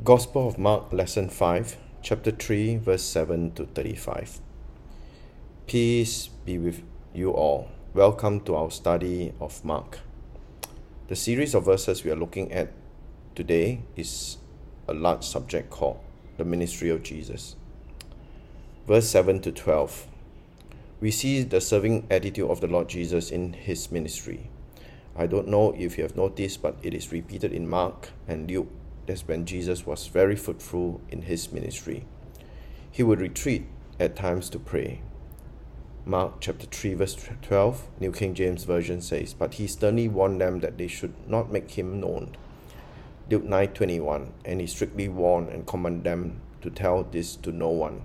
Gospel of Mark, Lesson 5, Chapter 3, verse 7 to 35. Peace be with you all. Welcome to our study of Mark. The series of verses we are looking at today is a large subject called the ministry of Jesus. Verse 7 to 12. We see the serving attitude of the Lord Jesus in his ministry. I don't know if you have noticed, but it is repeated in Mark and Luke. That's when Jesus was very fruitful in his ministry. He would retreat at times to pray. Mark chapter 3 verse 12, New King James Version says, "But he sternly warned them that they should not make him known." Luke 9:21, and he strictly warned and commanded them to tell this to no one.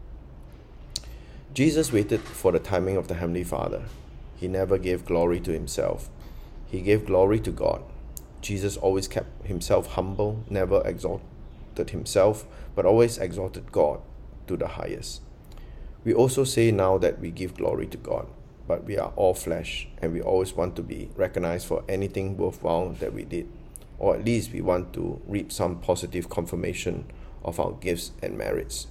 Jesus waited for the timing of the Heavenly Father. He never gave glory to himself. He gave glory to God. Jesus always kept himself humble, never exalted himself, but always exalted God to the highest. We also say now that we give glory to God, but we are all flesh, and we always want to be recognized for anything worthwhile that we did, or at least we want to reap some positive confirmation of our gifts and merits.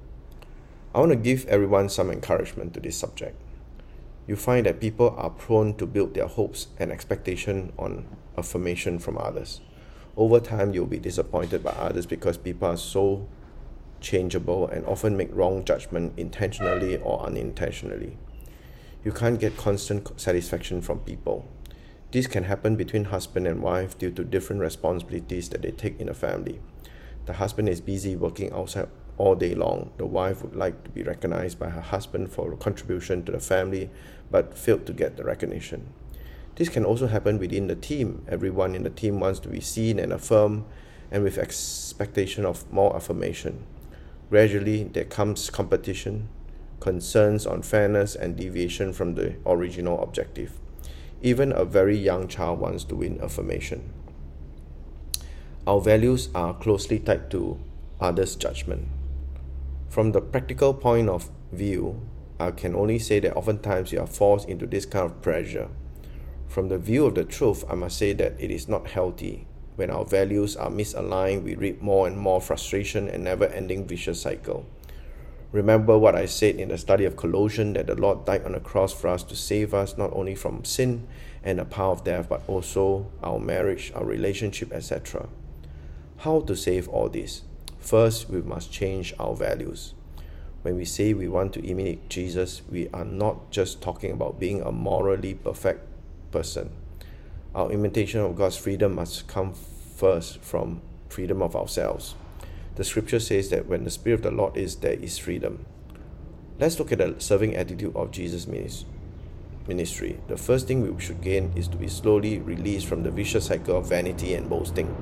I want to give everyone some encouragement to this subject. You find that people are prone to build their hopes and expectation on affirmation from others. Over time, you'll be disappointed by others because people are so changeable and often make wrong judgment intentionally or unintentionally. You can't get constant satisfaction from people. This can happen between husband and wife due to different responsibilities that they take in a family. The husband is busy working outside all day long. The wife would like to be recognized by her husband for a contribution to the family, but failed to get the recognition. This can also happen within the team. Everyone in the team wants to be seen and affirmed, and with expectation of more affirmation. Gradually, there comes competition, concerns on fairness, and deviation from the original objective. Even a very young child wants to win affirmation. Our values are closely tied to others' judgment. From the practical point of view, I can only say that oftentimes we are forced into this kind of pressure. From the view of the truth, I must say that it is not healthy. When our values are misaligned, we reap more and more frustration and never-ending vicious cycle. Remember what I said in the study of Colossians, that the Lord died on the cross for us to save us not only from sin and the power of death, but also our marriage, our relationship, etc. How to save all this? First, we must change our values. When we say we want to imitate Jesus, we are not just talking about being a morally perfect person. Our imitation of God's freedom must come first from freedom of ourselves. The scripture says that when the Spirit of the Lord is, there is freedom. Let's look at the serving attitude of Jesus' ministry. The first thing we should gain is to be slowly released from the vicious cycle of vanity and boasting.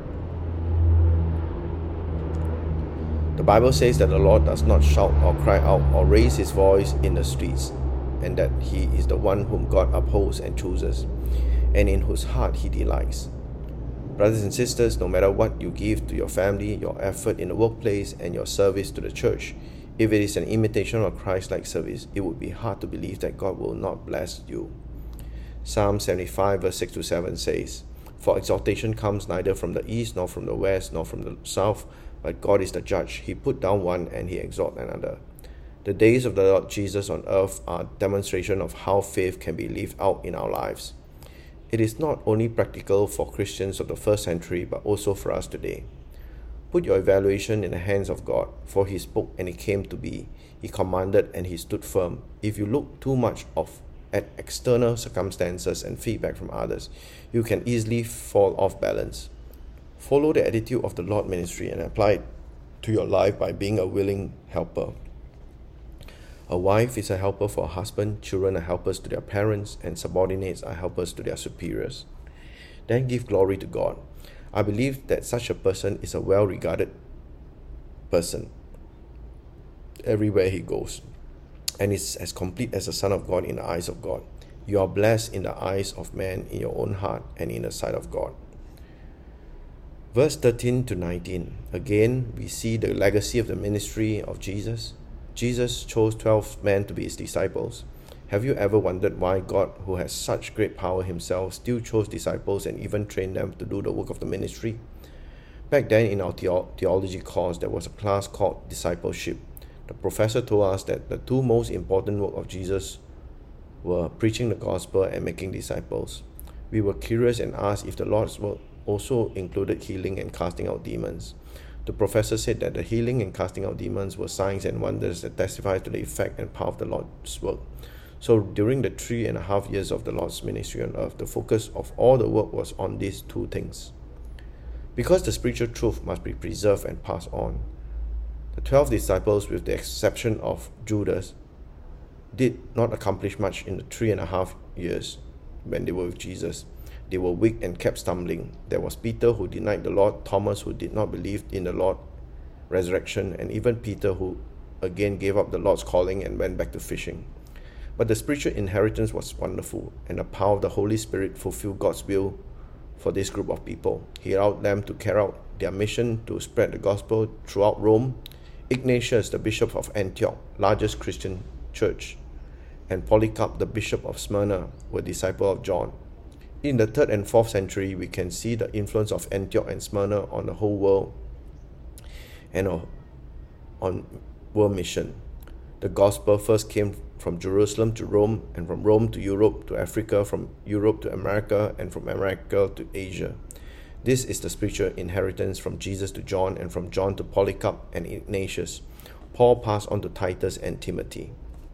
The Bible says that the Lord does not shout or cry out or raise his voice in the streets, and that he is the one whom God upholds and chooses, and in whose heart he delights. Brothers and sisters, no matter what you give to your family, your effort in the workplace, and your service to the church, if it is an imitation of Christ-like service, it would be hard to believe that God will not bless you. Psalm 75 verse 6 to 7 says, "For exaltation comes neither from the east, nor from the west, nor from the south, but God is the judge. He put down one and he exalts another." The days of the Lord Jesus on earth are a demonstration of how faith can be lived out in our lives. It is not only practical for Christians of the first century, but also for us today. Put your evaluation in the hands of God, for he spoke and it came to be. He commanded and he stood firm. If you look too much at external circumstances and feedback from others, you can easily fall off balance. Follow the attitude of the Lord ministry and apply it to your life by being a willing helper. A wife is a helper for a husband, children are helpers to their parents, and subordinates are helpers to their superiors. Then give glory to God. I believe that such a person is a well-regarded person everywhere he goes, and is as complete as a son of God in the eyes of God. You are blessed in the eyes of man, in your own heart, and in the sight of God. Verse 13 to 19. Again, we see the legacy of the ministry of Jesus. Jesus chose 12 men to be his disciples. Have you ever wondered why God, who has such great power himself, still chose disciples and even trained them to do the work of the ministry? Back then in our theology course, there was a class called discipleship. The professor told us that the two most important work of Jesus were preaching the gospel and making disciples. We were curious and asked if the Lord's work also included healing and casting out demons. The professor said that the healing and casting out demons were signs and wonders that testified to the effect and power of the Lord's work. So during the 3.5 years of the Lord's ministry on earth, the focus of all the work was on these two things. Because the spiritual truth must be preserved and passed on, the 12 disciples, with the exception of Judas, did not accomplish much in the 3.5 years when they were with Jesus. They were weak and kept stumbling. There was Peter, who denied the Lord, Thomas, who did not believe in the Lord's resurrection, and even Peter, who again gave up the Lord's calling and went back to fishing. But the spiritual inheritance was wonderful, and the power of the Holy Spirit fulfilled God's will for this group of people. He allowed them to carry out their mission to spread the gospel throughout Rome. Ignatius, the bishop of Antioch, largest Christian church, and Polycarp, the bishop of Smyrna, were disciples of John. In the 3rd and 4th century, we can see the influence of Antioch and Smyrna on the whole world and on world mission. The gospel first came from Jerusalem to Rome, and from Rome to Europe to Africa, from Europe to America, and from America to Asia. This is the spiritual inheritance from Jesus to John, and from John to Polycarp and Ignatius. Paul passed on to Titus and Timothy.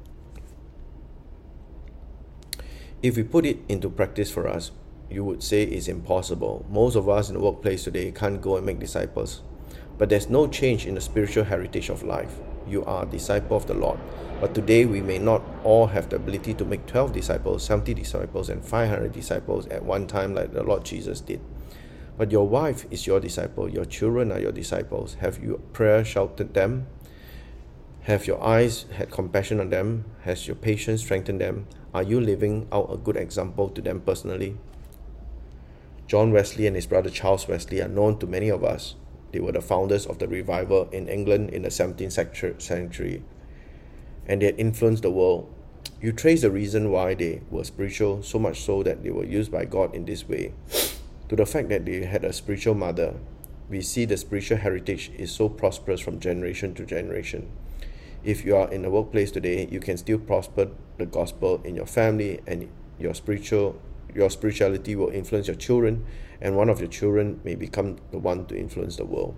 If we put it into practice for us, you would say it's impossible. Most of us in the workplace today can't go and make disciples. But there's no change in the spiritual heritage of life. You are a disciple of the Lord. But today we may not all have the ability to make 12 disciples, 70 disciples, and 500 disciples at one time like the Lord Jesus did. But your wife is your disciple. Your children are your disciples. Have your prayer sheltered them? Have your eyes had compassion on them? Has your patience strengthened them? Are you living out a good example to them personally? John Wesley and his brother Charles Wesley are known to many of us. They were the founders of the revival in England in the 17th century, and they had influenced the world. You trace the reason why they were spiritual, so much so that they were used by God in this way, to the fact that they had a spiritual mother. We see the spiritual heritage is so prosperous from generation to generation. If you are in the workplace today, you can still prosper the gospel in your family, and your spirituality will influence your children, and one of your children may become the one to influence the world.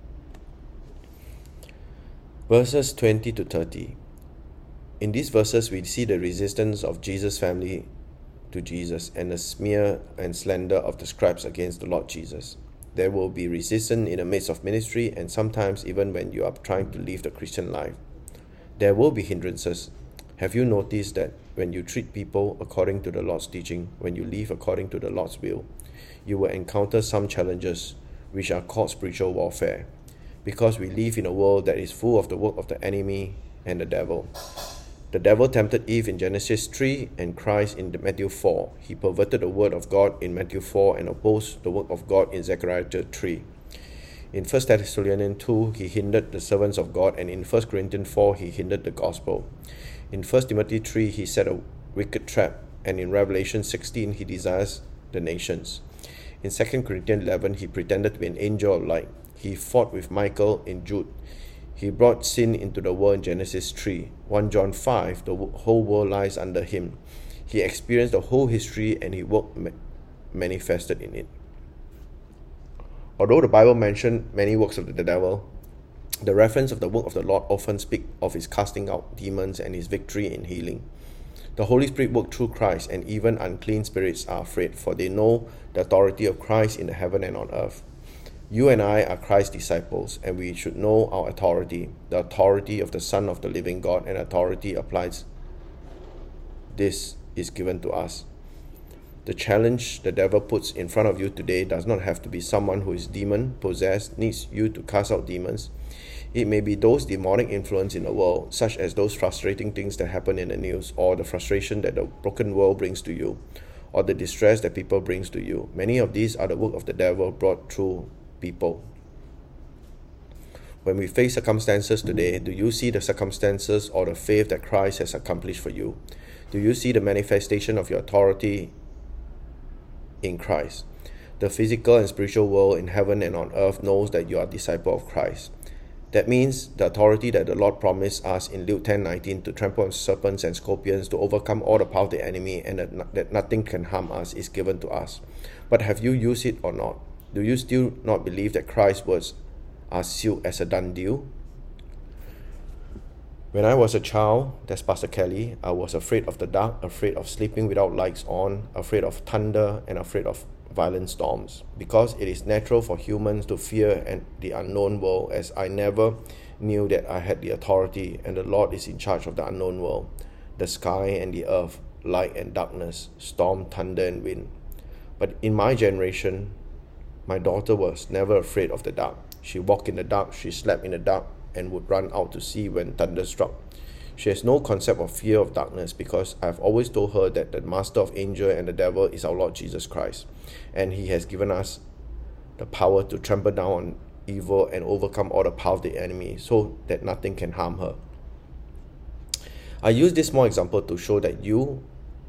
Verses 20 to 30. In these verses, we see the resistance of Jesus' family to Jesus and the smear and slander of the scribes against the Lord Jesus. There will be resistance in the midst of ministry, and sometimes even when you are trying to live the Christian life. There will be hindrances. Have you noticed that when you treat people according to the Lord's teaching, when you live according to the Lord's will, you will encounter some challenges which are called spiritual warfare, because we live in a world that is full of the work of the enemy and the devil. The devil tempted Eve in Genesis 3 and Christ in Matthew 4. He perverted the word of God in Matthew 4 and opposed the work of God in Zechariah 3. In 1 Thessalonians 2, he hindered the servants of God, and in 1 Corinthians 4, he hindered the gospel. In 1 Timothy 3, he set a wicked trap, and in Revelation 16, he desires the nations. In 2 Corinthians 11, he pretended to be an angel of light. He fought with Michael in Jude. He brought sin into the world in Genesis 3. 1 John 5, the whole world lies under him. He experienced the whole history, and his work manifested in it. Although the Bible mentioned many works of the devil, the reference of the work of the Lord often speak of his casting out demons and his victory in healing. The Holy Spirit worked through Christ, and even unclean spirits are afraid, for they know the authority of Christ in the heaven and on earth. You and I are Christ's disciples, and we should know our authority, the authority of the Son of the living God, and authority applies. This is given to us. The challenge the devil puts in front of you today does not have to be someone who is demon-possessed, needs you to cast out demons. It may be those demonic influence in the world, such as those frustrating things that happen in the news, or the frustration that the broken world brings to you, or the distress that people brings to you. Many of these are the work of the devil brought through people. When we face circumstances today, do you see the circumstances or the faith that Christ has accomplished for you? Do you see the manifestation of your authority in Christ? The physical and spiritual world in heaven and on earth knows that you are a disciple of Christ. That means the authority that the Lord promised us in Luke 10:19 to trample on serpents and scorpions, to overcome all the power of the enemy, and that nothing can harm us is given to us. But have you used it or not? Do you still not believe that Christ's words are sealed as a done deal? When I was a child, that's Pastor Kelly, I was afraid of the dark, afraid of sleeping without lights on, afraid of thunder, and afraid of violent storms, because it is natural for humans to fear and the unknown world, as I never knew that I had the authority and the Lord is in charge of the unknown world, the sky and the earth, light and darkness, storm, thunder and wind. But in my generation, my daughter was never afraid of the dark. She walked in the dark, she slept in the dark, and would run out to sea when thunder struck. She has no concept of fear of darkness, because I have always told her that the master of angel and the devil is our Lord Jesus Christ, and he has given us the power to trample down on evil and overcome all the power of the enemy, so that nothing can harm her. I use this small example to show that you,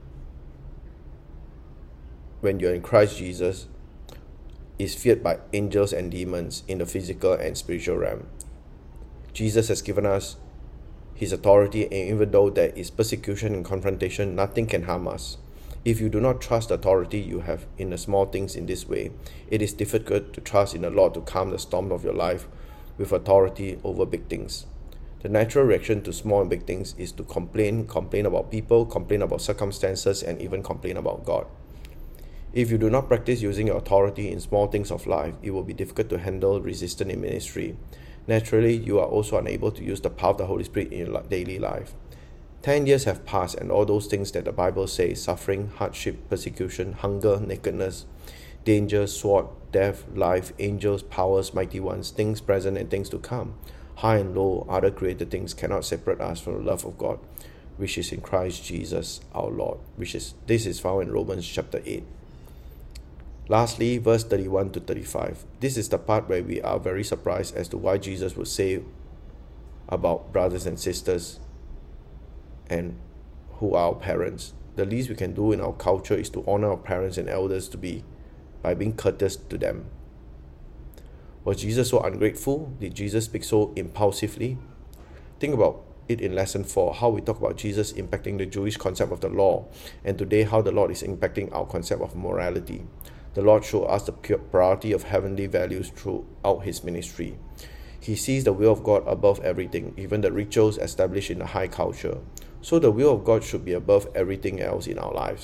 when you're in Christ Jesus, is feared by angels and demons in the physical and spiritual realm. Jesus has given us his authority, and even though there is persecution and confrontation, nothing can harm us. If you do not trust the authority you have in the small things in this way, it is difficult to trust in the Lord to calm the storm of your life with authority over big things. The natural reaction to small and big things is to complain about people, complain about circumstances, and even complain about God. If you do not practice using your authority in small things of life, it will be difficult to handle resistance in ministry. Naturally, you are also unable to use the power of the Holy Spirit in your daily life. 10 years have passed, and all those things that the Bible says, suffering, hardship, persecution, hunger, nakedness, danger, sword, death, life, angels, powers, mighty ones, things present and things to come, high and low, other created things cannot separate us from the love of God, which is in Christ Jesus our Lord. This is found in Romans chapter 8. Lastly, verse 31 to 35. This is the part where we are very surprised as to why Jesus would say about brothers and sisters and who are our parents. The least we can do in our culture is to honor our parents and elders by being courteous to them. Was Jesus so ungrateful? Did Jesus speak so impulsively? Think about it in lesson 4, how we talk about Jesus impacting the Jewish concept of the law, and today how the Lord is impacting our concept of morality. The Lord showed us the priority of heavenly values throughout his ministry. He sees the will of God above everything, even the rituals established in the high culture. So the will of God should be above everything else in our lives.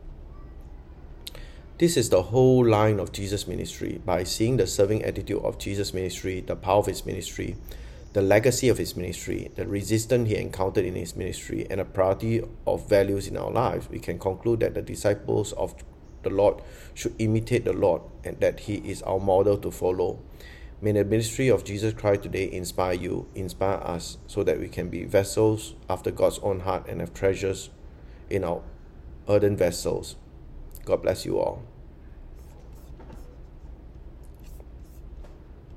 This is the whole line of Jesus' ministry. By seeing the serving attitude of Jesus' ministry, the power of his ministry, the legacy of his ministry, the resistance he encountered in his ministry, and the priority of values in our lives, we can conclude that the disciples of the Lord should imitate the Lord, and that he is our model to follow. May the ministry of Jesus Christ today inspire you, inspire us, so that we can be vessels after God's own heart and have treasures in our earthen vessels. God bless you all.